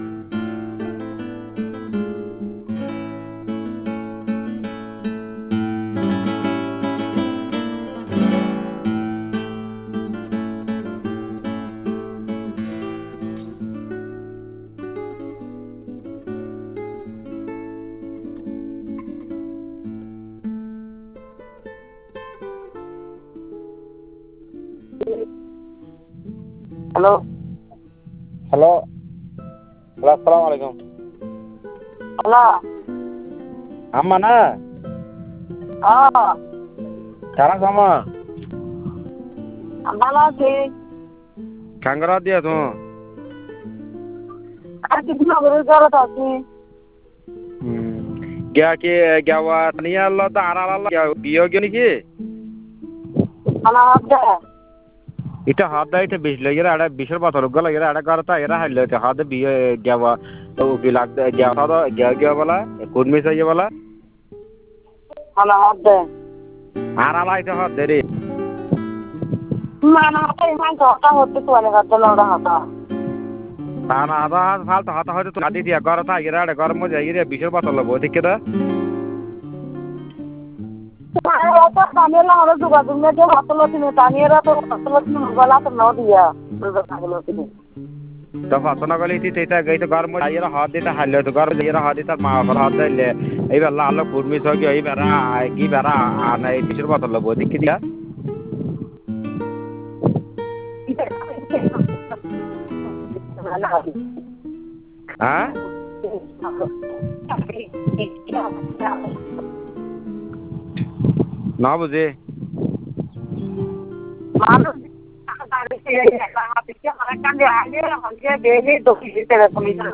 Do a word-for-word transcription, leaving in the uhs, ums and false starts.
hello hello hello আসসালামু আলাইকুম hello আম্মা না হ্যাঁ কারা সামা ভালো আছি কাঙ্গরা দিয়া তো আর কিছু না করে জড়াতে আছি গিয়া কি গিয়া নিয়ে আল্লাহ তো আর আল্লাহ বিয়ে গিয়ে নাকি আমার হাতে এটা হাত দেয় এটা বিশ লাগে এটা বিশের বছর গেল এরা এটা করে তা এরা হাইলে হাত বিয়ে গিয়া তো কি লাগবে গিয়া তো গিয়া গিয়া বলা কুর্মি চাইয়ে বলা আমার হাতে আর আল্লাহ এটা হাত দে রে না না হাতে ইমান কথা হতে চলে গেছে লড়া হাতা তা না আদা ফালতু হাত হয়তো তো গাদি দিয়া ঘর তা এরা এটা গরম মজা এরা বিশের বছর লব ঠিক কেটা তামিয়ালা হলো যোগাযোগ মেয়েদের হাতলো তিনি তামিয়ারা তো হাতলো তিনি গলা তো ন দিয়া থাকলো তিনি তো ফাতনা গলি তি তেটা গইতে গরম মজা এরা হাত দিতে হাইলে তো গরম এরা হাত দিতে মা ফল হাত দিলে এইবার আল্লাহ আল্লাহ কুর্মি সগি এইবার কি বেড়া আর না এই বিশের বছর লব ঠিক কিটা হ্যাঁ না বুঝে মানুষ কান্দে আগে আমাকে ডেলি দোষী দিতে